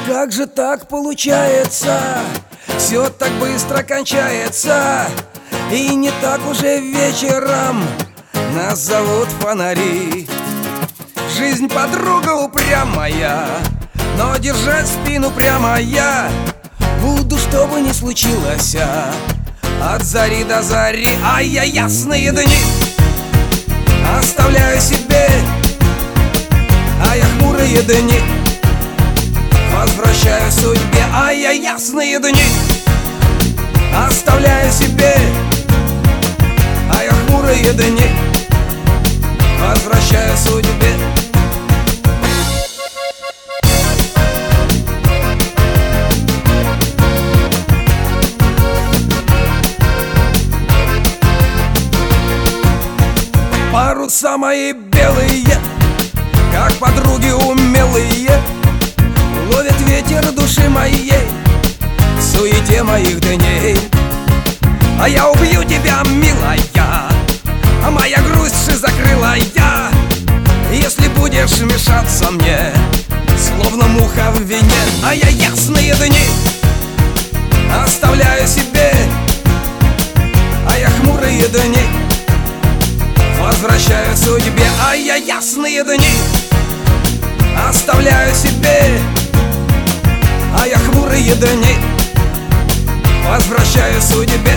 Как же так получается? Все так быстро кончается. И не так уже вечером нас зовут фонари. Жизнь подруга упрямая, но держать спину прямо я буду, что бы ни случилось, от зари до зари. А я ясные дни оставляю себе, а я хмурые дни возвращаю судьбе. А я ясные дни оставляю себе, а я хмурые дни возвращаю судьбе. Паруса мои белые, как подруги умелые, ловят ветер души моей в суете моих дней. А я убью тебя, милая, а моя грусть закрыла я, если будешь мешаться мне, словно муха в вине. А я ясные дни оставляю себе, а я хмурые дни возвращаю судьбе. А я ясные дни оставляю себе, а я хмурые дни возвращаю судьбе.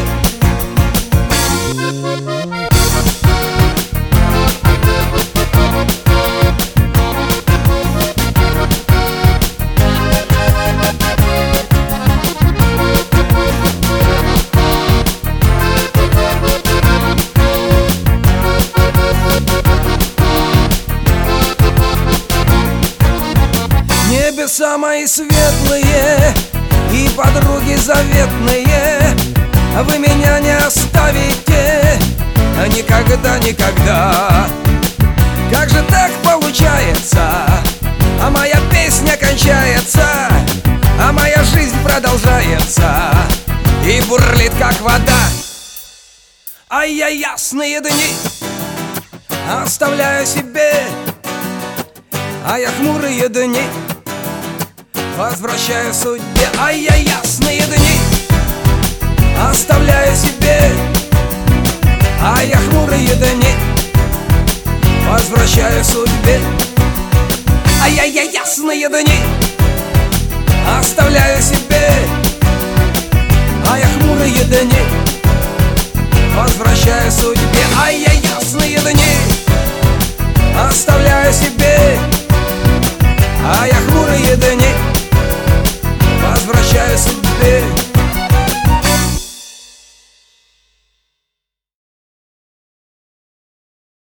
Небеса мои светлые и подруги заветные, вы меня не оставите никогда, никогда. Как же так получается? А моя песня кончается, а моя жизнь продолжается и бурлит, как вода. А я ясные дни оставляю себе, а я хмурые дни возвращаю судьбе. А я ясные дни оставляю себе, а я хмурые дни возвращаю судьбе. А я ясные дни оставляю себе, а я хмурые дни возвращаю судьбе. А я ясные дни оставляю себе, а я